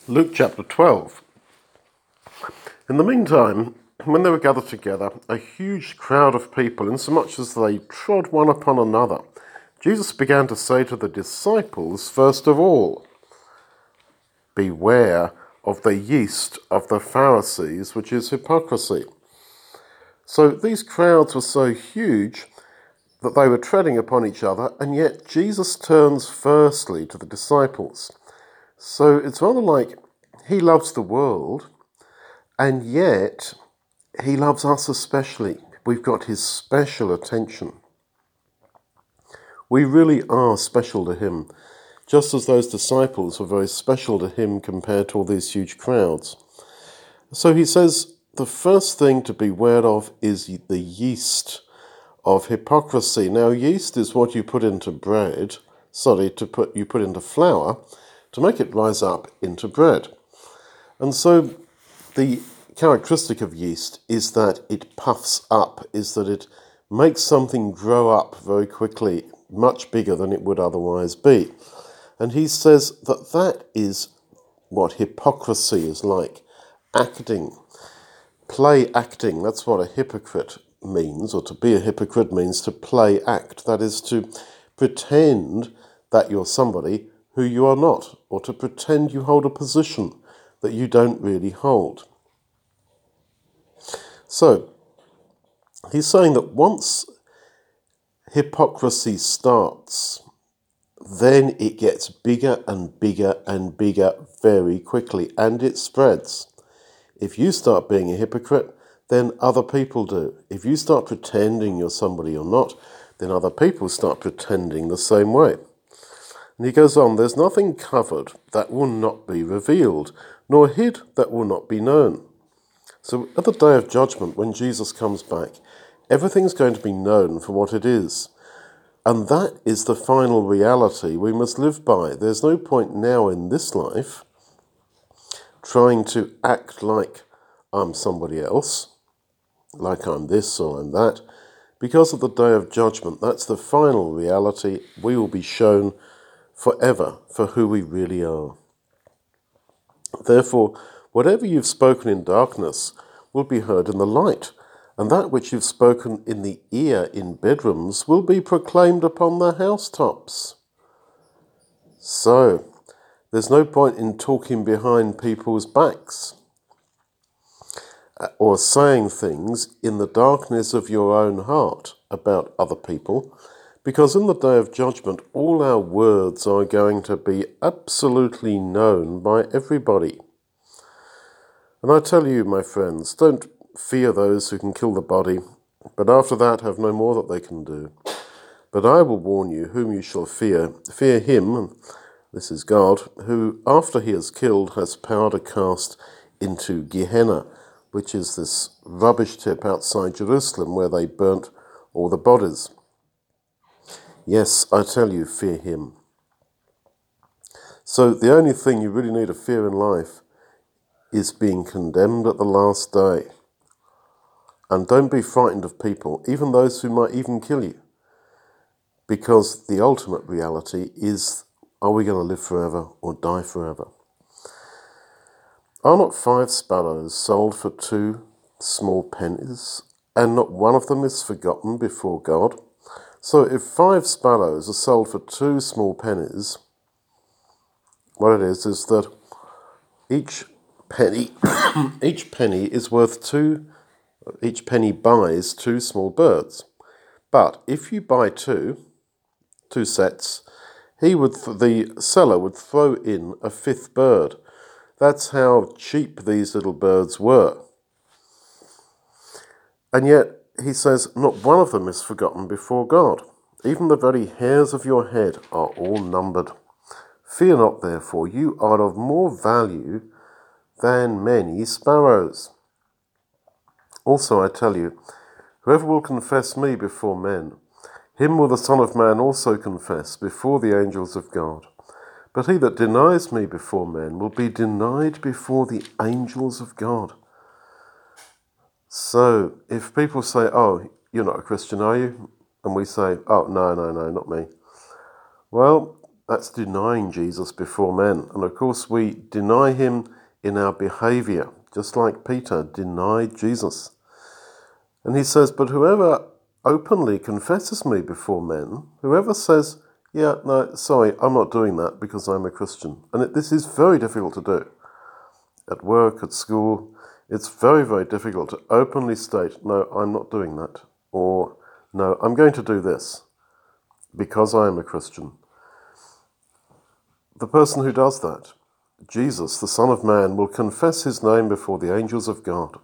Luke chapter 12. In the meantime, when they were gathered together, a huge crowd of people, insomuch as they trod one upon another, Jesus began to say to the disciples, first of all, beware of the yeast of the Pharisees, which is hypocrisy. So these crowds were so huge that they were treading upon each other, and yet Jesus turns firstly to the disciples. So it's rather like he loves the world, and yet he loves us especially. We've got his special attention. We really are special to him, just as those disciples were very special to him compared to all these huge crowds. So he says the first thing to beware of is the yeast of hypocrisy. Now, yeast is what you put into bread, you put into flour to make it rise up into bread. And so the characteristic of yeast is that it puffs up, is that it makes something grow up very quickly, much bigger than it would otherwise be. And he says that that is what hypocrisy is like. Acting, play acting, that's what a hypocrite means, or to be a hypocrite means to play act. That is to pretend that you're somebody who you are not, or to pretend you hold a position that you don't really hold. So, he's saying that once hypocrisy starts, then it gets bigger and bigger and bigger very quickly, and it spreads. If you start being a hypocrite, then other people do. If you start pretending you're somebody you're not, then other people start pretending the same way. And he goes on, there's nothing covered that will not be revealed, nor hid that will not be known. So at the day of judgment, when Jesus comes back, everything's going to be known for what it is. And that is the final reality we must live by. There's no point now in this life trying to act like I'm somebody else, like I'm this or I'm that, because at the day of judgment, that's the final reality. We will be shown forever for who we really are. Therefore, whatever you've spoken in darkness will be heard in the light, and that which you've spoken in the ear in bedrooms will be proclaimed upon the housetops. So, there's no point in talking behind people's backs or saying things in the darkness of your own heart about other people, because in the day of judgment, all our words are going to be absolutely known by everybody. And I tell you, my friends, don't fear those who can kill the body, but after that have no more that they can do. But I will warn you whom you shall fear. Fear him, this is God, who after he has killed has power to cast into Gehenna, which is this rubbish tip outside Jerusalem where they burnt all the bodies. Yes, I tell you, fear him. So the only thing you really need to fear in life is being condemned at the last day. And don't be frightened of people, even those who might even kill you. Because the ultimate reality is, are we going to live forever or die forever? Are not 5 sparrows sold for 2 small pennies, and not one of them is forgotten before God? So if 5 sparrows are sold for 2 small pennies, what it is that each penny is worth each penny buys 2 small birds. But if you buy two sets, the seller would throw in a 5th bird. That's how cheap these little birds were. And yet, he says, not one of them is forgotten before God. Even the very hairs of your head are all numbered. Fear not, therefore, you are of more value than many sparrows. Also, I tell you, whoever will confess me before men, him will the Son of Man also confess before the angels of God. But he that denies me before men will be denied before the angels of God. So, if people say, oh, you're not a Christian, are you? And we say, oh, no, not me. Well, that's denying Jesus before men. And of course, we deny him in our behavior, just like Peter denied Jesus. And he says, but whoever openly confesses me before men, whoever says, yeah, no, sorry, I'm not doing that because I'm a Christian. And this is very difficult to do. At work, at school, it's very, very difficult to openly state, no, I'm not doing that. Or, no, I'm going to do this because I am a Christian. The person who does that, Jesus, the Son of Man, will confess his name before the angels of God.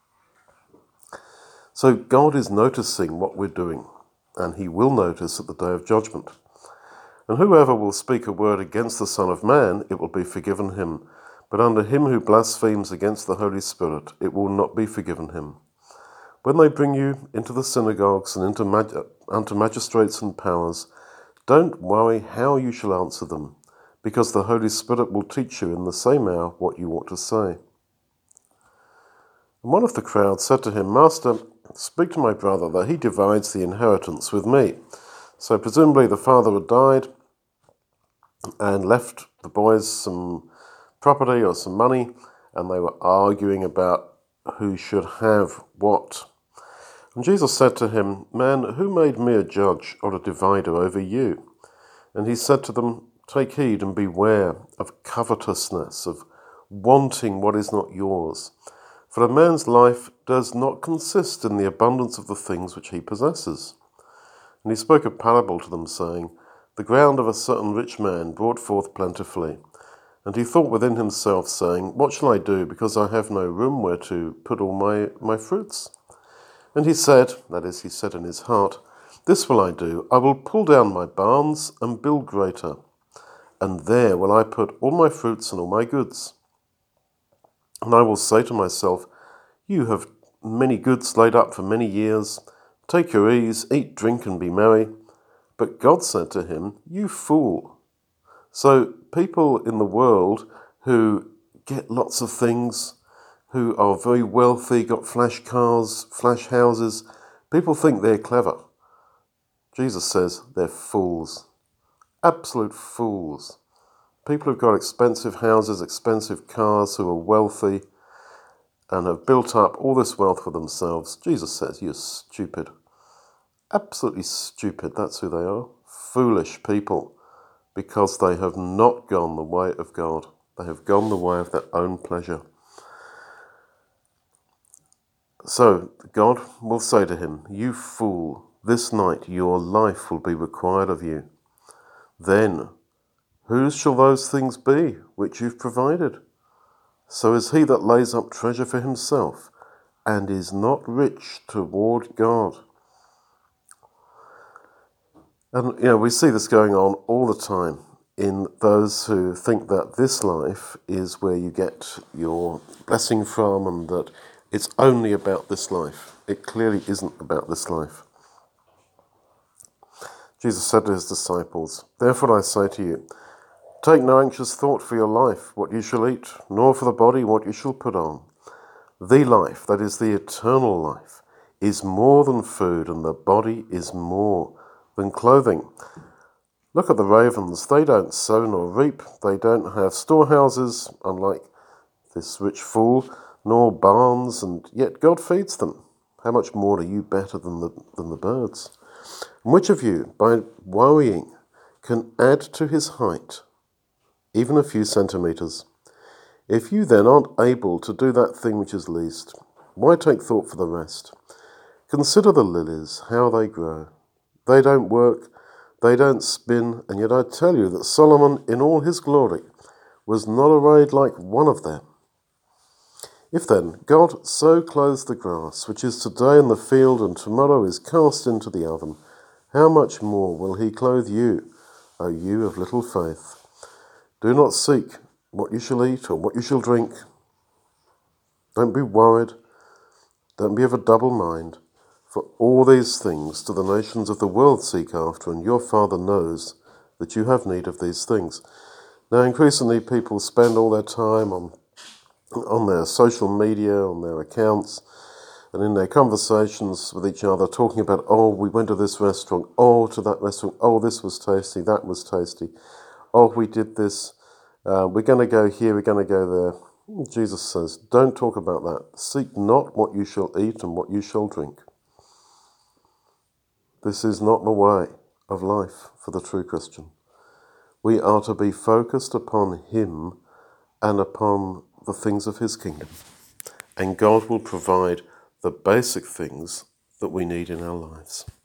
So God is noticing what we're doing, and he will notice at the day of judgment. And whoever will speak a word against the Son of Man, it will be forgiven him. But under him who blasphemes against the Holy Spirit, it will not be forgiven him. When they bring you into the synagogues and unto magistrates and powers, don't worry how you shall answer them, because the Holy Spirit will teach you in the same hour what you ought to say. And one of the crowd said to him, Master, speak to my brother that he divides the inheritance with me. So presumably the father had died and left the boys some property or some money, and they were arguing about who should have what. And Jesus said to him, Man, who made me a judge or a divider over you? And he said to them, Take heed and beware of covetousness, of wanting what is not yours. For a man's life does not consist in the abundance of the things which he possesses. And he spoke a parable to them, saying, The ground of a certain rich man brought forth plentifully. And he thought within himself, saying, What shall I do, because I have no room where to put all my fruits? And he said, that is, he said in his heart, This will I do, I will pull down my barns and build greater, and there will I put all my fruits and all my goods. And I will say to myself, You have many goods laid up for many years. Take your ease, eat, drink, and be merry. But God said to him, You fool. So people in the world who get lots of things, who are very wealthy, got flash cars, flash houses, people think they're clever. Jesus says they're fools. Absolute fools. People who've got expensive houses, expensive cars, who are wealthy and have built up all this wealth for themselves, Jesus says, You're stupid. Absolutely stupid, that's who they are. Foolish people, because they have not gone the way of God. They have gone the way of their own pleasure. So God will say to him, You fool, this night your life will be required of you. Then, whose shall those things be which you've provided? So is he that lays up treasure for himself, and is not rich toward God. And, we see this going on all the time in those who think that this life is where you get your blessing from and that it's only about this life. It clearly isn't about this life. Jesus said to his disciples, Therefore I say to you, take no anxious thought for your life, what you shall eat, nor for the body what you shall put on. The life, that is the eternal life, is more than food, and the body is more than clothing. Look at the ravens, they don't sow nor reap, they don't have storehouses, unlike this rich fool, nor barns, and yet God feeds them. How much more are you better than the birds? And which of you, by worrying, can add to his height even a few centimeters? If you then aren't able to do that thing which is least, why take thought for the rest? Consider the lilies, how they grow. They don't work, they don't spin, and yet I tell you that Solomon in all his glory was not arrayed like one of them. If then God so clothes the grass, which is today in the field and tomorrow is cast into the oven, how much more will he clothe you, O you of little faith? Do not seek what you shall eat or what you shall drink. Don't be worried. Don't be of a double mind. For all these things do the nations of the world seek after, and your Father knows that you have need of these things. Now, increasingly, people spend all their time on their social media, on their accounts, and in their conversations with each other, talking about, oh, we went to this restaurant, oh, to that restaurant, oh, this was tasty, that was tasty. oh, we did this, we're going to go here, we're going to go there. Jesus says, don't talk about that. Seek not what you shall eat and what you shall drink. This is not the way of life for the true Christian. We are to be focused upon him and upon the things of his kingdom. And God will provide the basic things that we need in our lives.